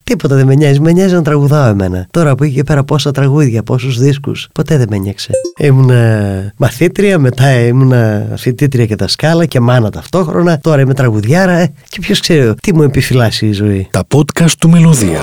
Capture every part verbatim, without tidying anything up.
Τίποτα δεν με νοιάζει. Με νοιάζει να τραγουδάω εμένα. Τώρα από εκεί και πέρα πόσα τραγούδια, πόσους δίσκους, ποτέ δεν με νοιάξε. Ήμουνα μαθήτρια, μετά ήμουνα φοιτήτρια και δασκάλα και μάνα ταυτόχρονα. Τώρα είμαι τραγουδιάρα ε, και ποιος ξέρει τι μου επιφυλάσσει η ζωή. Τα podcast του Μελωδία.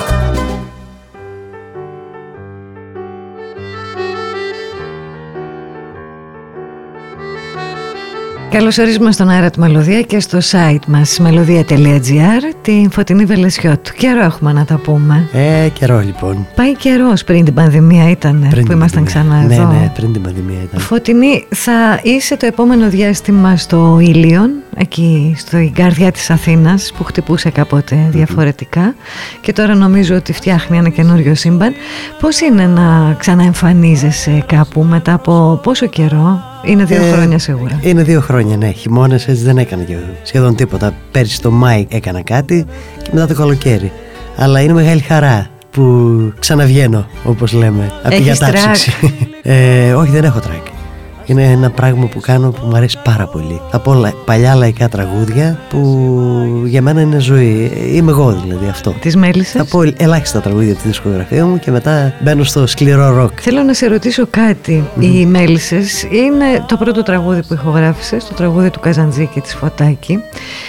Καλώς ορίζουμε στον αέρα του Μελωδία και στο site μας μελωδία τελεία τζι άρ την Φωτεινή Βελεσιώτου. Καιρό έχουμε να τα πούμε. Ε, καιρό λοιπόν. Πάει καιρός, πριν την πανδημία ήταν που ήμασταν ξανά εδώ. Ναι, ναι, πριν την πανδημία ήταν. Φωτεινή, θα είσαι το επόμενο διάστημα στο Ήλιον, εκεί στην καρδιά της Αθήνας που χτυπούσε κάποτε mm-hmm. διαφορετικά και τώρα νομίζω ότι φτιάχνει ένα καινούριο σύμπαν. Πώς είναι να ξαναεμφανίζεσαι κάπου μετά από πόσο καιρό? Είναι δύο ε, χρόνια σίγουρα. Είναι δύο χρόνια, ναι. Χειμώνες έτσι δεν έκανα και σχεδόν τίποτα. Πέρσι το Μάη έκανα κάτι και μετά το καλοκαίρι. Αλλά είναι μεγάλη χαρά που ξαναβγαίνω, όπως λέμε, από τη διατάψυξη. ε, όχι, δεν έχω τρακ. Είναι ένα πράγμα που κάνω που μου αρέσει πάρα πολύ. Θα πω παλιά λαϊκά τραγούδια που για μένα είναι ζωή. Είμαι εγώ δηλαδή αυτό. Τις μέλισσες. Θα πω ελάχιστα τραγούδια από τη δισκογραφία μου και μετά μπαίνω στο σκληρό ροκ. Θέλω να σε ρωτήσω κάτι. Mm-hmm. Οι Μέλισσες είναι το πρώτο τραγούδι που ηχογράφησες, το τραγούδι του Καζαντζή και της Φωτάκη.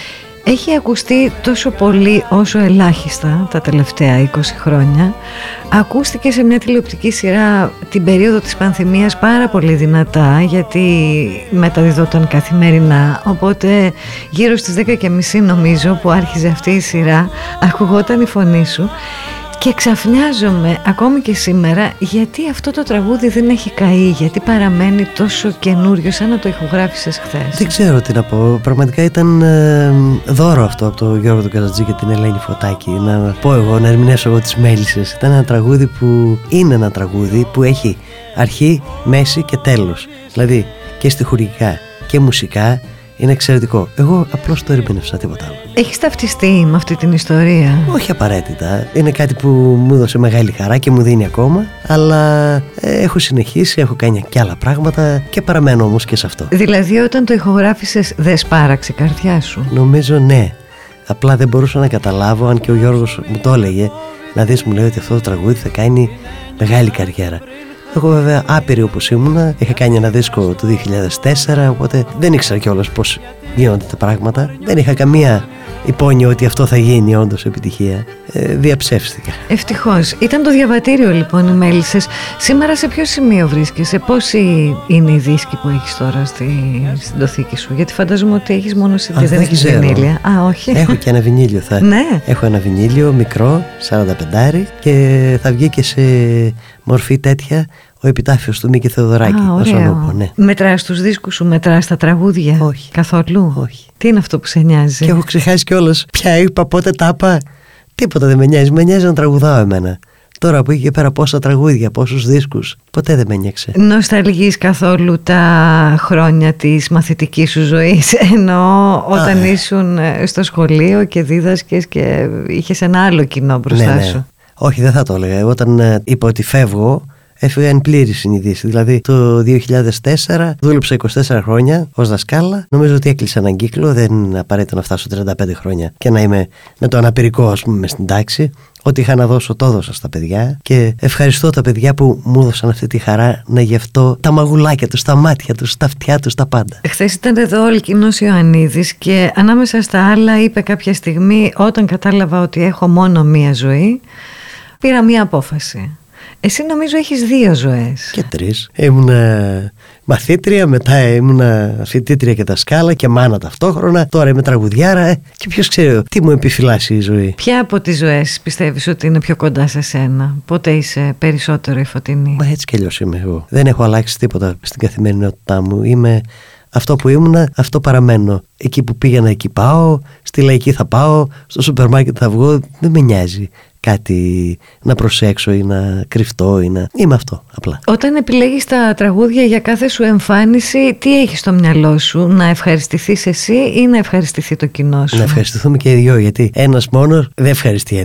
Έχει ακουστεί τόσο πολύ όσο ελάχιστα τα τελευταία είκοσι χρόνια. Ακούστηκε σε μια τηλεοπτική σειρά την περίοδο της πανδημίας πάρα πολύ δυνατά, γιατί μεταδιδόταν καθημερινά, οπότε γύρω στις δέκα και μισή νομίζω που άρχιζε αυτή η σειρά ακουγόταν η φωνή σου. Και ξαφνιάζομαι ακόμη και σήμερα γιατί αυτό το τραγούδι δεν έχει καεί, γιατί παραμένει τόσο καινούριο σαν να το ηχογράφησες χθες. Δεν ξέρω τι να πω, πραγματικά ήταν ε, δώρο αυτό από τον Γιώργο τον Καζαντζή και την Ελένη Φωτάκη. Να πω εγώ, να ερμηνεύσω εγώ τις Μέλισσες. Ήταν ένα τραγούδι που είναι ένα τραγούδι που έχει αρχή, μέση και τέλος. Δηλαδή και στιχουργικά και μουσικά. Είναι εξαιρετικό. Εγώ απλώς το ερμήνευσα, τίποτα άλλο. Έχεις ταυτιστεί με αυτή την ιστορία? Όχι απαραίτητα. Είναι κάτι που μου έδωσε μεγάλη χαρά και μου δίνει ακόμα. Αλλά ε, έχω συνεχίσει, έχω κάνει και άλλα πράγματα και παραμένω όμως και σε αυτό. Δηλαδή όταν το ηχογράφησες δεν σπάραξε η καρδιά σου? Νομίζω ναι. Απλά δεν μπορούσα να καταλάβω, αν και ο Γιώργος μου το έλεγε. Να δεις, μου λέει ότι αυτό το τραγούδι θα κάνει μεγάλη καριέρα. Εγώ βέβαια άπειρη όπως ήμουνα, είχα κάνει ένα δίσκο το δύο χιλιάδες τέσσερα, οπότε δεν ήξερα κιόλας πώς γίνονται τα πράγματα. Δεν είχα καμία υπόνοια ότι αυτό θα γίνει όντως επιτυχία. Ε, διαψεύστηκα. Ευτυχώς. Ήταν το διαβατήριο λοιπόν οι Μέλισσες. Σήμερα σε ποιο σημείο βρίσκεσαι? Πόσοι είναι οι δίσκοι που έχεις τώρα στη, στην τοθήκη σου? Γιατί φαντάζομαι ότι έχεις μόνο σι ντι, δεν έχεις βινίλια. Α, όχι. Έχω και ένα βινίλιο. Θα... ναι. Έχω ένα βινίλιο μικρό, σαράντα πέντε, και θα βγει και σε μορφή τέτοια ο επιτάφιος του Μίκη Θεοδωράκη. Α, ωραίο. Ναι. Μετράς τους δίσκους σου, μετράς τα τραγούδια? Όχι. Καθόλου? Όχι. Τι είναι αυτό που σε νοιάζει? Και έχω ξεχάσει κιόλας ποια είπα, πότε τα είπα. Τίποτα δεν με νοιάζει. Με νοιάζει να τραγουδάω εμένα. Τώρα από εκεί και πέρα πόσα τραγούδια, πόσους δίσκους, ποτέ δεν με νοιάξε. Νοσταλγείς καθόλου τα χρόνια της μαθητικής σου ζωής? Εννοώ όταν Α, ήσουν στο σχολείο και δίδασκες και είχες ένα άλλο κοινό μπροστά ναι, σου. Ναι. Όχι, δεν θα το έλεγα. Όταν ε, είπα ότι φεύγω, έφυγα εν πλήρη συνειδήση. Δηλαδή το δύο χιλιάδες τέσσερα δούλεψα είκοσι τέσσερα χρόνια ως δασκάλα. Νομίζω ότι έκλεισα έναν κύκλο. Δεν είναι απαραίτητο να φτάσω τριάντα πέντε χρόνια και να είμαι με το αναπηρικό, ας πούμε, μες στην τάξη. Ό,τι είχα να δώσω το έδωσα στα παιδιά και ευχαριστώ τα παιδιά που μου έδωσαν αυτή τη χαρά να γευτώ τα μαγουλάκια τους, τα μάτια τους, τα αυτιά τους, τα πάντα. Χθες ήταν εδώ ο Λυκεινός Ιωαννίδης και ανάμεσα στα άλλα είπε κάποια στιγμή, όταν κατάλαβα ότι έχω μόνο μία ζωή, πήρα μία απόφαση. Εσύ νομίζω έχεις δύο ζωές. Και τρεις. Ήμουνα μαθήτρια, μετά ήμουνα φοιτήτρια και δασκάλα και μάνα ταυτόχρονα. Τώρα είμαι τραγουδιάρα ε, και ποιος ξέρει τι μου επιφυλάσσει η ζωή. Ποια από τις ζωές πιστεύεις ότι είναι πιο κοντά σε σένα? Πότε είσαι περισσότερο η Φωτεινή? Μα έτσι κι αλλιώς είμαι εγώ. Δεν έχω αλλάξει τίποτα στην καθημερινότητά μου. Είμαι αυτό που ήμουνα, αυτό παραμένω. Εκεί που πήγαινα, εκεί πάω. Στη λαϊκή θα πάω. Στο σούπερ μάρκετ θα βγω. Δεν με νοιάζει κάτι να προσέξω ή να κρυφτώ ή να... Είμαι αυτό απλά. Όταν επιλέγεις τα τραγούδια για κάθε σου εμφάνιση, τι έχεις στο μυαλό σου? Να ευχαριστηθείς εσύ ή να ευχαριστηθεί το κοινό σου? Να ευχαριστηθούμε και οι δυο, γιατί ένας μόνος δεν ευχαριστιέται.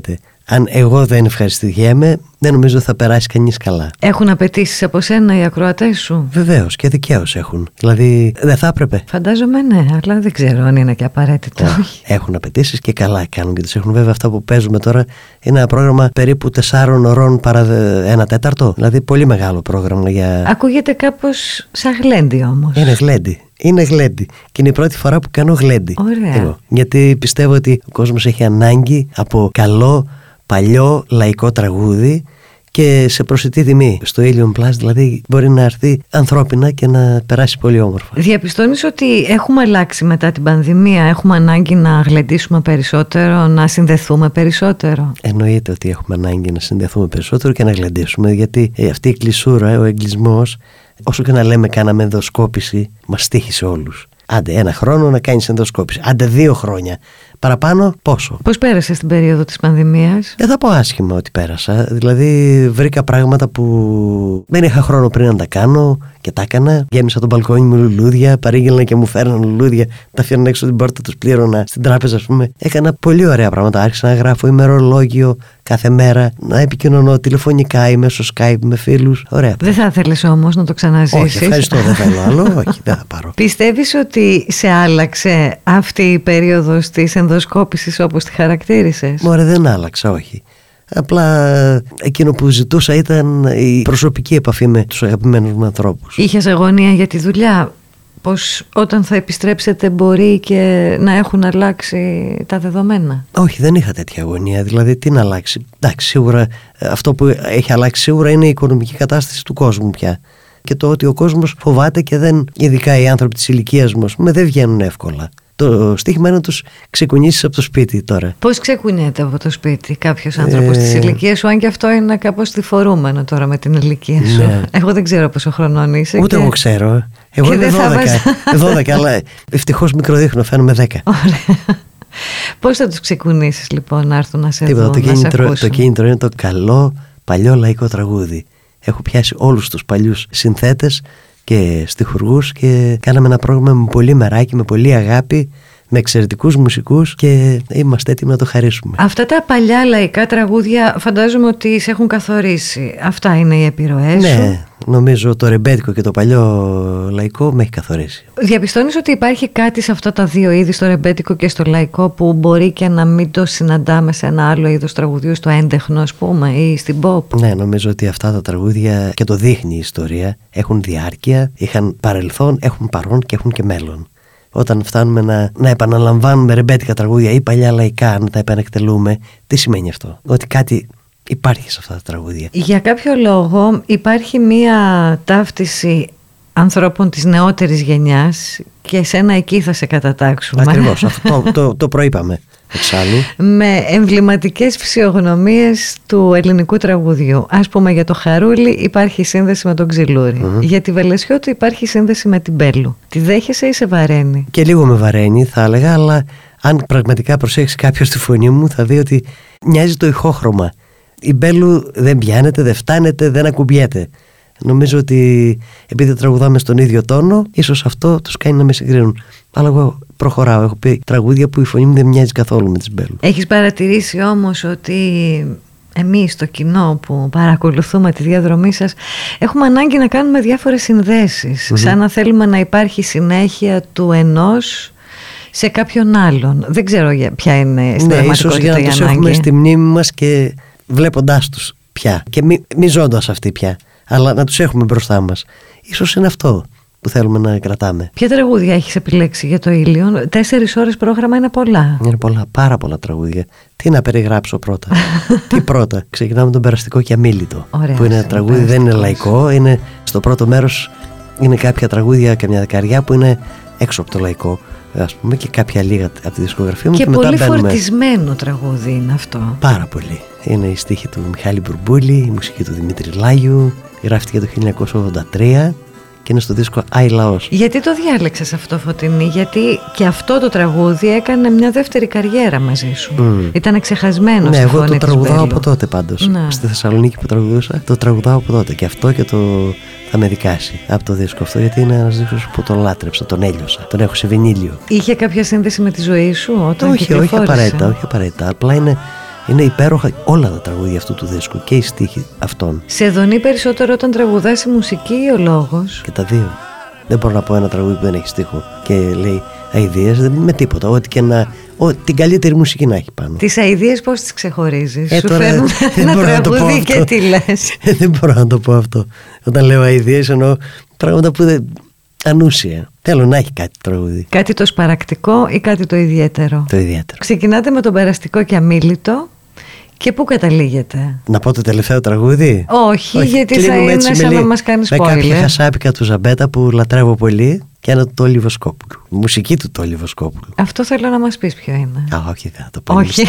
Αν εγώ δεν ευχαριστηθιέμαι, δεν νομίζω θα περάσει κανείς καλά. Έχουν απαιτήσεις από σένα οι ακροατές σου? Βεβαίως, και δικαίως έχουν. Δηλαδή δεν θα έπρεπε. Φαντάζομαι ναι, αλλά δεν ξέρω αν είναι και απαραίτητο. Έχουν απαιτήσεις και καλά κάνουν και τις έχουν. Βέβαια, αυτά που παίζουμε τώρα είναι ένα πρόγραμμα περίπου τεσσάρων ωρών παρά ένα τέταρτο. Δηλαδή πολύ μεγάλο πρόγραμμα για. Ακούγεται κάπως σαν γλέντι όμως. Είναι γλέντι. Είναι γλέντι. Και είναι η πρώτη φορά που κάνω γλέντι. Ωραία. Εγώ. Γιατί πιστεύω ότι ο κόσμος έχει ανάγκη από καλό, παλιό, λαϊκό τραγούδι και σε προσιτή τιμή. Στο Ilium Plus δηλαδή μπορεί να έρθει ανθρώπινα και να περάσει πολύ όμορφα. Διαπιστώνεις ότι έχουμε αλλάξει μετά την πανδημία? Έχουμε ανάγκη να γλεντήσουμε περισσότερο, να συνδεθούμε περισσότερο? Εννοείται ότι έχουμε ανάγκη να συνδεθούμε περισσότερο και να γλεντήσουμε, γιατί αυτή η κλεισούρα, ο εγκλισμός, όσο και να λέμε κάναμε ενδοσκόπηση, μας τύχησε όλους. Άντε ένα χρόνο να κάνεις ενδοσκόπηση, άντε δύο χρόνια. Παραπάνω πόσο? Πώς πέρασες την περίοδο της πανδημίας? Δεν θα πω άσχημα ότι πέρασα. Δηλαδή βρήκα πράγματα που δεν είχα χρόνο πριν να τα κάνω και τα έκανα. Γέμισα τον μπαλκόνι μου λουλούδια, παρήγγελνα και μου φέρναν λουλούδια, τα αφήναν έξω την πόρτα, τους πλήρωνα στην τράπεζα, ας πούμε. Έκανα πολύ ωραία πράγματα. Άρχισα να γράφω ημερολόγιο κάθε μέρα, να επικοινωνώ τηλεφωνικά ή μέσω Skype με φίλους. Ωραία. Δεν θα ήθελες όμως να το ξαναζήσεις? Όχι, ευχαριστώ, δεν θέλω άλλο. Όχι, δεν θα πάρω. Πιστεύεις ότι σε άλλαξε αυτή η περίοδος της ενδοσκόπησης όπως τη χαρακτήρισες? Μωρέ, δεν άλλαξα, όχι. Απλά εκείνο που ζητούσα ήταν η προσωπική επαφή με τους αγαπημένους μου ανθρώπους. Είχες αγωνία για τη δουλειά? Πως όταν θα επιστρέψετε μπορεί και να έχουν αλλάξει τα δεδομένα? Όχι, δεν είχα τέτοια αγωνία. Δηλαδή τι να αλλάξει? Εντάξει, σίγουρα αυτό που έχει αλλάξει σίγουρα είναι η οικονομική κατάσταση του κόσμου πια. Και το ότι ο κόσμος φοβάται και δεν, ειδικά οι άνθρωποι της ηλικίας μας, δεν βγαίνουν εύκολα. Το στοίχημα είναι να τους ξεκουνήσεις από το σπίτι τώρα. Πώς ξεκουνιέται από το σπίτι κάποιος άνθρωπος ε... της ηλικίας σου, αν και αυτό είναι κάπως τυφορούμενο τώρα με την ηλικία σου? Ναι. Εγώ δεν ξέρω πόσο χρονών είσαι. Ούτε και... εγώ ξέρω. Εγώ είμαι δώδεκα, δώδεκα, αλλά ευτυχώς μικροδείχνω, φαίνομαι δέκα. Ωραία. Πώς θα τους ξεκουνήσεις λοιπόν να έρθουν να σε Τίποτα, δουν, το, να κίνητρο, σε ακούσουν? Το κίνητρο είναι το καλό παλιό λαϊκό τραγούδι. Έχω πιάσει όλους τους παλιούς συνθέτες και στιχουργούς και κάναμε ένα πρόγραμμα με πολύ μεράκι, με πολύ αγάπη, με εξαιρετικούς μουσικούς και είμαστε έτοιμοι να το χαρίσουμε. Αυτά τα παλιά λαϊκά τραγούδια φαντάζομαι ότι σε έχουν καθορίσει. Αυτά είναι οι επιρροές ναι, σου? Ναι, νομίζω το ρεμπέτικο και το παλιό λαϊκό με έχει καθορίσει. Διαπιστώνεις ότι υπάρχει κάτι σε αυτά τα δύο είδη, στο ρεμπέτικο και στο λαϊκό, που μπορεί και να μην το συναντάμε σε ένα άλλο είδος τραγουδιού, στο έντεχνο ας πούμε ή στην pop? Ναι, νομίζω ότι αυτά τα τραγούδια, και το δείχνει η ιστορία, έχουν διάρκεια, είχαν παρελθόν, έχουν παρόν και έχουν και μέλλον. Όταν φτάνουμε να, να επαναλαμβάνουμε ρεμπέτικα τραγούδια ή παλιά λαϊκά, να τα επανεκτελούμε, τι σημαίνει αυτό? Ότι κάτι υπάρχει σε αυτά τα τραγούδια. Για κάποιο λόγο υπάρχει μία ταύτιση ανθρώπων της νεότερης γενιάς και εσένα εκεί θα σε κατατάξουμε. Ακριβώς, αυτό το, το, το προείπαμε εξάλλου. Με εμβληματικές φυσιογνωμίες του ελληνικού τραγουδιού. Ας πούμε για το Χαρούλι υπάρχει σύνδεση με τον Ξυλούρη. Mm-hmm. Για τη Βελεσιώτου υπάρχει σύνδεση με την Μπέλου. Τη δέχεσαι ή σε βαραίνει? Και λίγο με βαραίνει θα έλεγα, αλλά αν πραγματικά προσέξει κάποιος τη φωνή μου θα δει ότι μοιάζει το ηχόχρωμα. Η Μπέλου δεν πιάνεται, δεν φτάνεται, δεν ακουμπιέται. Νομίζω ότι επειδή τραγουδάμε στον ίδιο τόνο, ίσως αυτό τους κάνει να με συγκρίνουν. Αλλά εγώ προχωράω. Έχω πει τραγούδια που η φωνή μου δεν μοιάζει καθόλου με τις Μπέλου. Έχεις παρατηρήσει όμως ότι εμείς το κοινό που παρακολουθούμε τη διαδρομή σας έχουμε ανάγκη να κάνουμε διάφορες συνδέσεις, mm-hmm. σαν να θέλουμε να υπάρχει συνέχεια του ενός σε κάποιον άλλον? Δεν ξέρω ποια είναι στην ναι, πραγματικότητα η ανάγκη. Ίσως για να τους έχουμε στη μνήμη μας και βλέποντάς τους πια και μη, μη ζώντας αυτοί πια, αλλά να τους έχουμε μπροστά μας. Ίσως είναι αυτό που θέλουμε να κρατάμε. Ποια τραγούδια έχεις επιλέξει για το Ilium? Τέσσερις ώρες πρόγραμμα είναι πολλά. Είναι πολλά, πάρα πολλά τραγούδια. Τι να περιγράψω πρώτα? Τι πρώτα? Ξεκινάμε τον Περαστικό και Αμίλητο. Ωραία, που είναι ένα τραγούδι, δεν είναι λαϊκό. Είναι στο πρώτο μέρος, είναι κάποια τραγούδια και μια δεκαριά που είναι έξω από το λαϊκό, ας πούμε, και κάποια λίγα από τη δισκογραφία μου. Και, και πολύ μετά μπαίνουμε... φορτισμένο τραγούδι είναι αυτό. Πάρα πολύ. Είναι η στίχη του Μιχάλη Μπουρμπούλη, η μουσική του Δημήτρη Λάγιου. Γράφτηκε το χίλια εννιακόσια ογδόντα τρία και είναι στο δίσκο Άι Λαός. Γιατί το διάλεξες αυτό, Φωτεινή? Γιατί και αυτό το τραγούδι έκανε μια δεύτερη καριέρα μαζί σου. Mm. Ήταν ξεχασμένο. Ναι, εγώ το τραγουδάω από τότε πάντως. Ναι. Στη Θεσσαλονίκη που τραγουδούσα, το τραγουδάω από τότε. Και αυτό και το θα με δικάσει από το δίσκο αυτό, γιατί είναι ένας δίσκος που τον λάτρεψα, τον έλειωσα. Τον έχω σε βινίλιο. Είχε κάποια σύνδεση με τη ζωή σου όταν όχι, όχι απαραίτητα, όχι απαραίτητα. Απλά είναι Είναι υπέροχα όλα τα τραγούδια αυτού του δίσκου και οι στίχοι αυτών. Σε δονεί περισσότερο όταν τραγουδάς η μουσική ή ο λόγος? Και τα δύο. Δεν μπορώ να πω ένα τραγούδι που δεν έχει στίχο και λέει αηδίες με τίποτα. Ό,τι και να. Ό, την καλύτερη μουσική να έχει πάνω. Τις αηδίες πώς τις ξεχωρίζεις? Ε, Σου τώρα, φέρνουν ένα τραγούδι και τι λες? Δεν μπορώ να το πω αυτό. Όταν λέω αηδίες εννοώ πράγματα που δεν. Ανούσια. Θέλω να έχει κάτι τραγούδι. Κάτι το σπαρακτικό ή κάτι το ιδιαίτερο? Το ιδιαίτερο. Ξεκινάτε με τον περαστικό και αμίλητο. Και πού καταλήγετε? Να πω το τελευταίο τραγούδι? Όχι, Όχι γιατί θα είναι σαν να μας κάνει spoiler. Με κάποια χασάπικα του Ζαμπέτα που λατρεύω πολύ και ένα του Τόλι Βοσκόπουλου. Η μουσική του Τόλι Βοσκόπουλου. Αυτό θέλω να μας πεις ποιο είναι. Α, όχι, θα το πω. Όχι.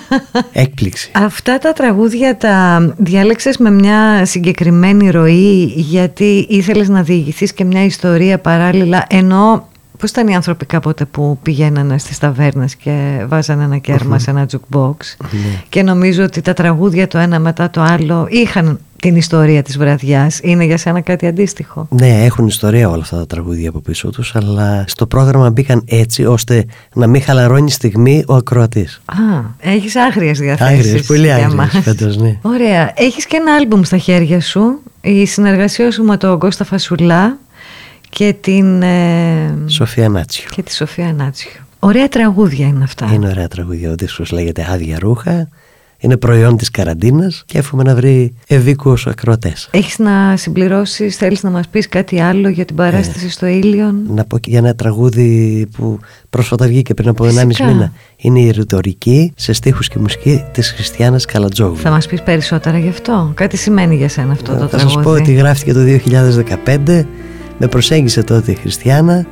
Έκπληξη. Αυτά τα τραγούδια τα διάλεξες με μια συγκεκριμένη ροή γιατί ήθελες να διηγηθείς και μια ιστορία παράλληλα, ενώ πώς ήταν οι άνθρωποι κάποτε που πηγαίνανε στις ταβέρνες και βάζανε ένα κέρμα σε ένα jukebox και νομίζω ότι τα τραγούδια το ένα μετά το άλλο είχαν την ιστορία της βραδιάς. Είναι για σένα κάτι αντίστοιχο? Ναι, έχουν ιστορία όλα αυτά τα τραγούδια από πίσω τους, αλλά στο πρόγραμμα μπήκαν έτσι ώστε να μην χαλαρώνει στιγμή ο ακροατής. Α, έχεις άγριες διαθέσεις. Άγριες, πολύ άγριες φέτος, ναι. Ωραία, έχεις και ένα άλμπουμ στα χέρια σου, η συνεργασία σου με τον Κώστα Φασουλά και την ε... Σοφία Νάτσιο. Και τη Σοφία Νάτσιο. Ωραία τραγούδια είναι αυτά. Είναι ωραία τραγούδια. Ο δίσκος λέγεται Άδεια Ρούχα. Είναι προϊόν της καραντίνας και εύχομαι να βρει ευήκους ακροατές. Έχεις να συμπληρώσεις, θέλεις να μας πεις κάτι άλλο για την παράσταση ε, στο Ήλιον? Να πω και για ένα τραγούδι που πρόσφατα βγήκε πριν από ενάμιση μήνα. Είναι η ρητορική σε στίχους και μουσική της Χριστιάνας Καλατζόγλου. Θα μας πεις περισσότερα γι' αυτό? Κάτι σημαίνει για σένα αυτό ε, το θα τραγούδι? Θα σας πω ότι γράφτηκε το δύο χιλιάδες δεκαπέντε. Με προσέγγισε τότε η Χριστιάνα,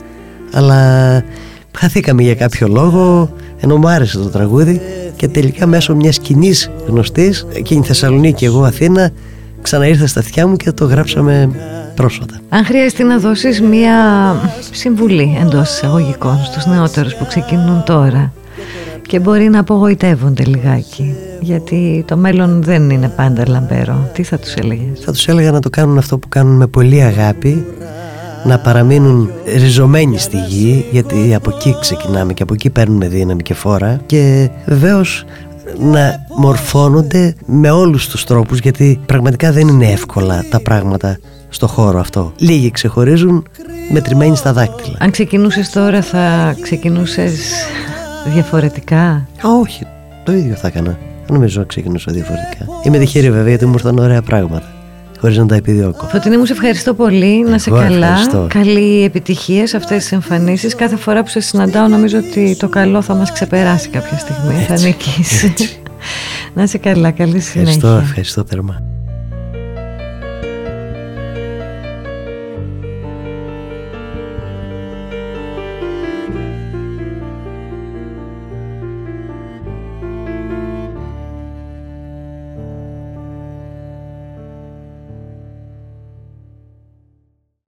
αλλά χαθήκαμε για κάποιο λόγο, ενώ μου άρεσε το τραγούδι και τελικά μέσω μιας κοινής γνωστής, εκείνη Θεσσαλονίκη, εγώ Αθήνα, ξαναήρθε στα αυτιά μου και το γράψαμε πρόσφατα. Αν χρειαστεί να δώσεις μια συμβουλή εντός εισαγωγικών στους νεότερους που ξεκινούν τώρα και μπορεί να απογοητεύονται λιγάκι, γιατί το μέλλον δεν είναι πάντα λαμπέρο, τι θα τους έλεγες? Θα τους έλεγα να το κάνουν αυτό που κάνουν με πολύ αγάπη, να παραμείνουν ριζωμένοι στη γη, γιατί από εκεί ξεκινάμε και από εκεί παίρνουμε δύναμη και φόρα, και βεβαίως να μορφώνονται με όλους τους τρόπους, γιατί πραγματικά δεν είναι εύκολα τα πράγματα στο χώρο αυτό. Λίγοι ξεχωρίζουν μετρημένοι στα δάκτυλα. Αν ξεκινούσες τώρα θα ξεκινούσες διαφορετικά? Α, όχι, το ίδιο θα έκανα. Δεν νομίζω να ξεκινούσα διαφορετικά. Είμαι τυχερή βέβαια, γιατί μου ήρθαν ωραία πράγματα χωρίς να τα επιδιώκω. Φωτεινή μου, σε ευχαριστώ πολύ. Εγώ να σε καλά. Ευχαριστώ. Καλή επιτυχία σε αυτές τις εμφανίσεις. Κάθε φορά που σε συναντάω νομίζω ότι το καλό θα μας ξεπεράσει κάποια στιγμή. Έτσι, θα νικήσει. Να σε καλά, καλή συνέχεια. Ευχαριστώ, ευχαριστώ θερμά.